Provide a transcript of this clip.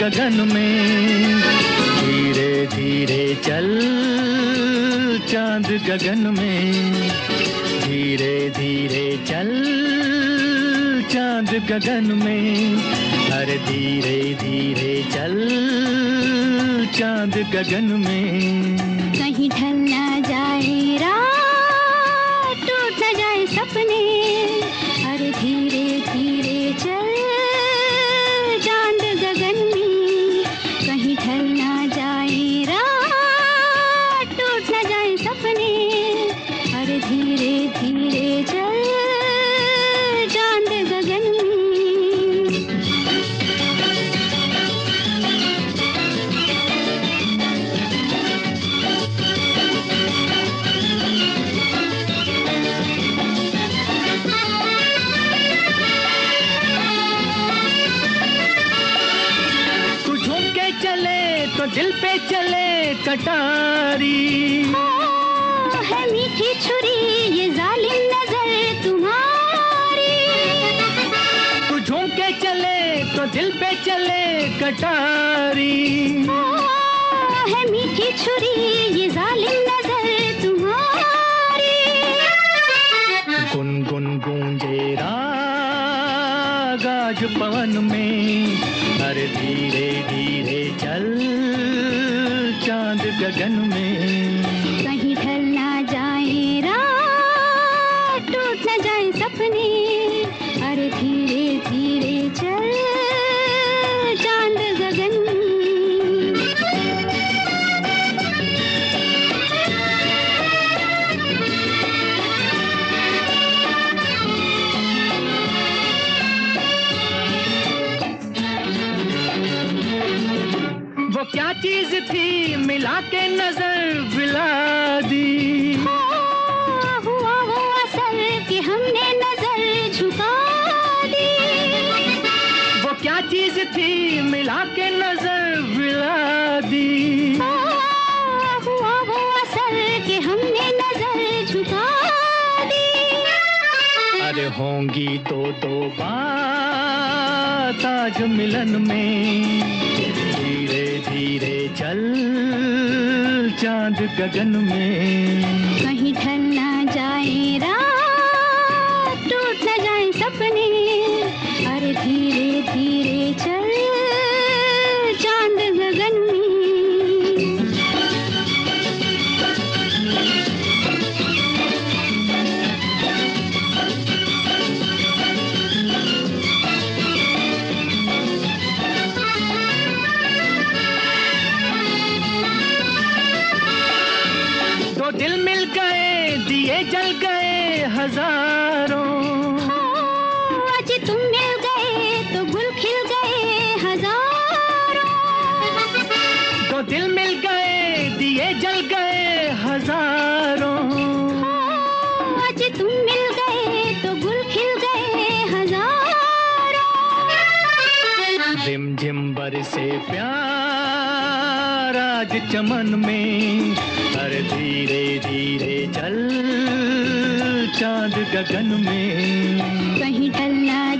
गगन में। धीरे धीरे चल चांद गगन में, धीरे धीरे चल चांद गगन में। अरे धीरे धीरे चल चांद गगन में। कहीं ढल ना जाए रात, टूट ना जाए सपने। अरे धीरे धीरे चल चांद गगन में। कहीं ढल ना जाए रात, टूट ना जाए सपने। अरे धीरे धीरे चल चांद गगन में। तो दिल पे चले कटारी। है मीठी छुरी ये जालिम नजर तुम्हारी। तू झूम के चले तो दिल पे चले कटारी। है मीठी छुरी ये जालिम नजर तुम्हारी। गुनगुन गूंजे राग आज पवन में। अरे धीरे धीरे चल चांद गगन में। कहीं ढल ना जाए रात, टूट ना जाए सपने। अरे धीरे धीरे चल चांद गगन में। वो क्या चीज थी मिला के नजर विला दी। हुआ वो असर कि हमने नजर झुका दी। वो क्या चीज थी मिला के नजर विला दी। हुआ वो असर कि हमने नजर झुका दी। अरे होंगी दो बात आज मिलन में। धीरे धीरे चल चांद गगन में। कहीं ढल ना जाए रात, टूट ना जाए सपने। अरे धीरे धीरे चल चांद गगन में। तो दिल मिल गए दिए जल गए हजारों। आज तुम मिल गए तो गुल खिल गए हजारों। तो दिल मिल गए दिए जल गए हजारों। आज तुम मिल गए तो गुल खिल गए हजारों। रिमझिम बरसे प्यार आज चमन में। अरे धीरे धीरे चल चांद गगन में। कहीं ढल ना